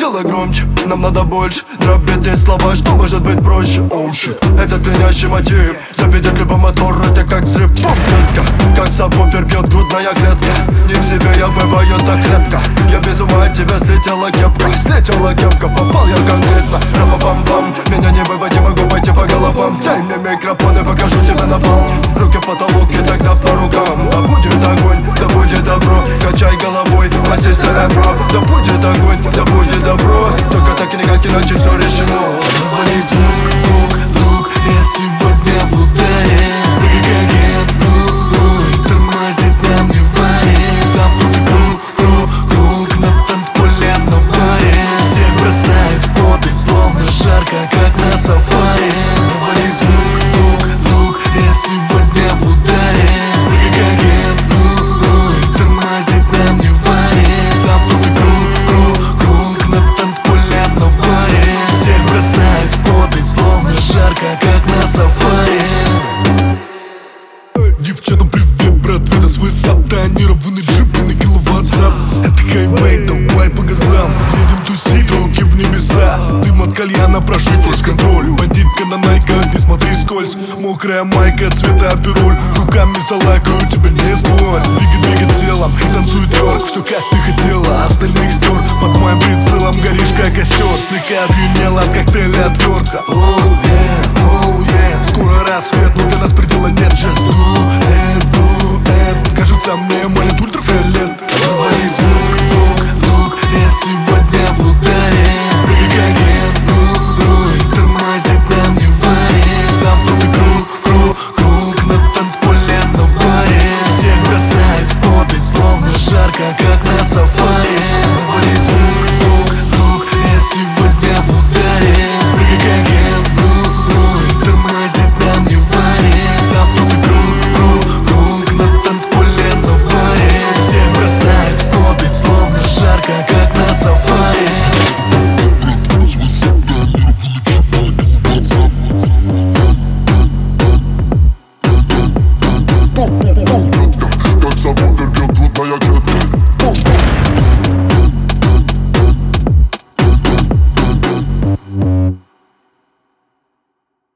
Делай громче, нам надо больше. Дробит и слова, что может быть проще. Oh shit, этот пьянящий мотив заведет любой мотор, это как взрыв. Бум, клетка, как сабвуфер бьет грудная клетка. Не в себе я бываю так редко. Я без ума от тебя слетела кепка, попал я конкретно. Ра-па-пам-пам, меня не выводи, могу пойти по головам. Дай мне микрофон и покажу тебе напалм. Руки в потолок и тогда по рукам. Да будет огонь, да будет добро. Качай головой, ассистент бро. Да будет огонь, да будет добро. Только так и никак, иначе все решено. Навали звук, друг, я сегодня в ударе. Прыгай как я, тормозит нам не варит. Замкнутый круг на танцполе, на баре. Всех бросает в пот и словно жарко, как на сафари. Навали звук, друг, я сегодня в ударе. Прыгай как я, тормозит нам не варит. Замкнутый круг на танцполе, на баре. Всех бросает в пот и словно жарко, как на сафари. Девчатам привет, брат, видос высот. Тонированный джип и на киловатт-зап. Это хайвей, давай по газам. Едем тусить, руки в небеса. Дым от кальяна, прошли флеш-контроль. Бандитка на найках, не смотри скользь. Мокрая майка, цвета пироль. Руками залайкаю, тебя не спорь. Двигай телом и танцуй тверк. Все как ты хотела, остальных стер. Под моим прицелом горишь как костер. Слегка опьянела от коктейля отвертка. Oh yeah, скоро рассвет, но для нас предела нет, just do